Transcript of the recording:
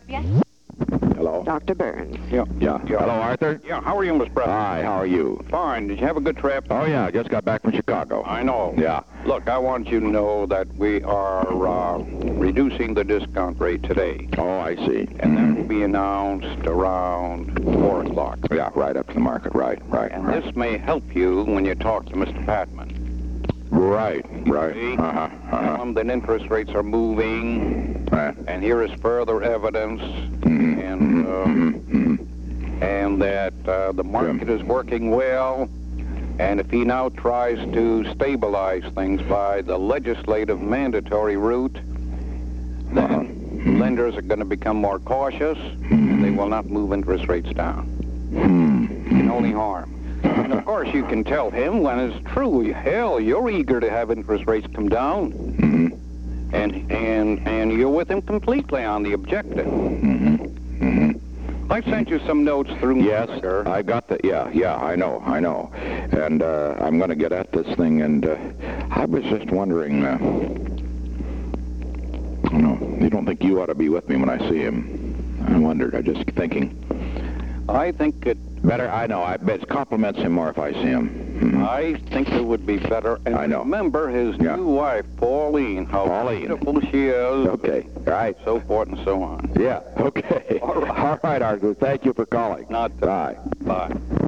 Hello. Dr. Burns. Yeah. Hello, Arthur. Yeah, how are you, Miss Preston? Hi, how are you? Fine. Did you have a good trip? Oh, yeah, just got back from Chicago. I know. Yeah. Look, I want you to know that we are reducing the discount rate today. Oh, I see. And that will be announced around 4 o'clock. Yeah, right up to the market. Right. And this may help you when you talk to Mr. Patman. Right. See? Tell him that interest rates are moving, and here is further evidence, and that the market is working well. And if he now tries to stabilize things by the legislative mandatory route, then lenders are going to become more cautious, and they will not move interest rates down. It can only harm. And of course, you can tell him when it's true. Hell, you're eager to have interest rates come down, and you're with him completely on the objective. I sent you some notes through. Yes, I got that. Yeah, I know. And I'm going to get at this thing. And I was just wondering. You don't think you ought to be with me when I see him? I wondered. I just thinking. I think it better. I know. I bet it compliments him more if I see him. I think it would be better. And I know. Remember his new wife, Pauline. How beautiful she is. Okay. Right. So forth and so on. Yeah. Okay. All right, Arthur. Thank you for calling. Not. Bye. Bye.